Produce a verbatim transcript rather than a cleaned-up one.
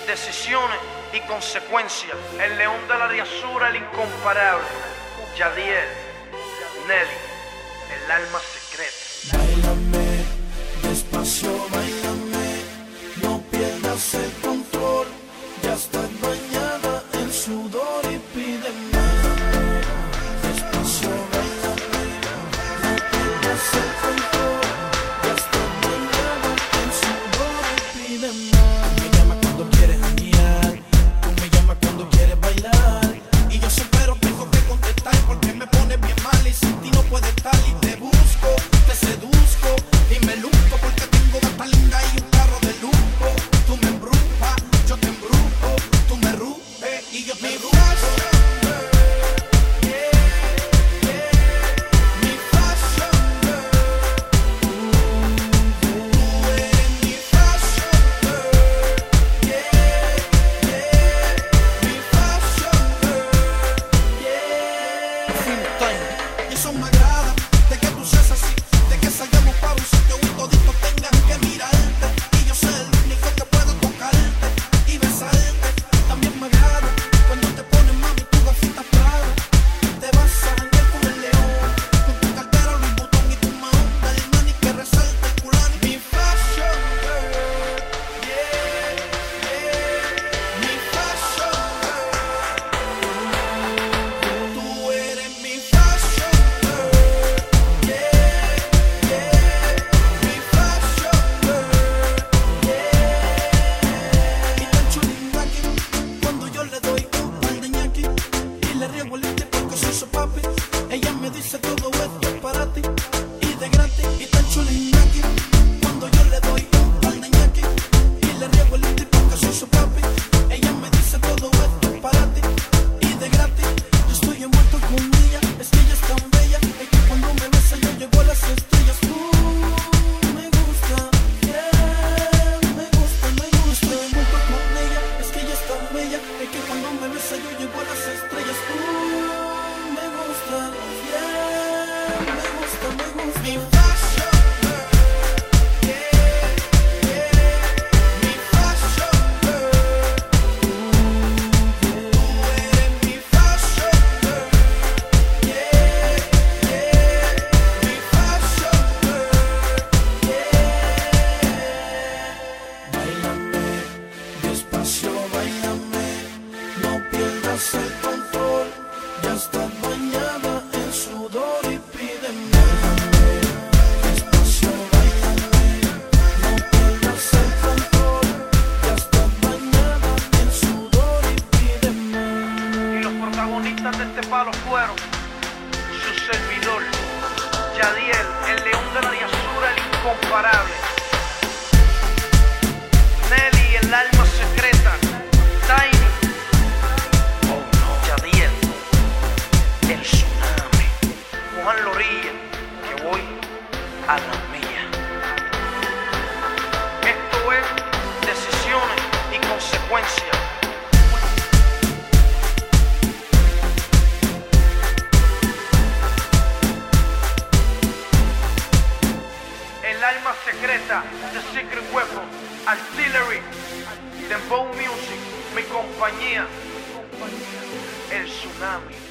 decisiones y consecuencias. El león de la diasura, el incomparable. Yadiel, Nelly, el alma secreta. Báilame, despacio, báilame, no pierdas el control. Ya estás bañada en sudor y pide más. Despacio, báilame, no pierdas el control. Ya estás bañada en sudor y pide más. Tú me llamas cuando quieres janguear, tú me llamas cuando quieres bailar, y yo sé pero tengo que contestar porque me pones bien mal y sin ti no puedo estar. Y te busco, te seduzco y me luzco porque tengo gata linda y un carro de lujo. Tú me embrujas, yo te embrujo, tú me ruges y yo te rujo. Y eso me agrada, de que tú seas así, de que salgamos para un sitio y toditos tengan que mirarte. Y yo soy el único que puedo tocarte y besarte. También me agrada cuando te pones mami tu gafita Prada. Te vas a janguear con el león, con tu cartera Louis Vuitton y tu mahón del money que resalta el culán. Mi fashion girl, yeah, yeah, mi fashion girl. Tú eres mi fashion girl, yeah, yeah, mi fashion girl, yeah. Y tan chulita que cuando yo le doy un par de ñaki y le riego el leche porque soy su papi, ella me dice todo esto es para ti y de gratis. Y tan chulita que cuando yo le doy un par de ñaki y le riego el leche porque soy su papi, ella me dice todo esto es para ti y de gratis. Yo estoy envuelto con ella, es que ella es tan bella, es que cuando me besa yo llego a las estrellas. Uh, me gusta, yeah, me gusta, me gusta. Estoy envuelto con ella, es que ella es tan bella, es que cuando me besa yo llego a las estrellas. Uh, me gusta, yeah, me gusta, me gusta. Mi fashion girl, yeah, yeah, mi fashion girl. Tú eres mi fashion girl, yeah, yeah, mi fashion girl, yeah. Báilame, despacio, báilame, no pierdas el control. Ya estás bañada en sudor y pide más. Despacio, báilame, no pierdas el control. Ya estás bañada en sudor y pide más. Y los protagonistas de este palo fueron su servidor, Yadiel, el león de la diasura, el incomparable. Nelly, el alma secreta. Tiny, oh no, Yadiel, el tsunami. Juan Lorilla, que voy a la mía. Esto es decisiones y consecuencias. El alma secreta, The Secret Weapon, Artillery, Dembow Music, mi compañía, el tsunami.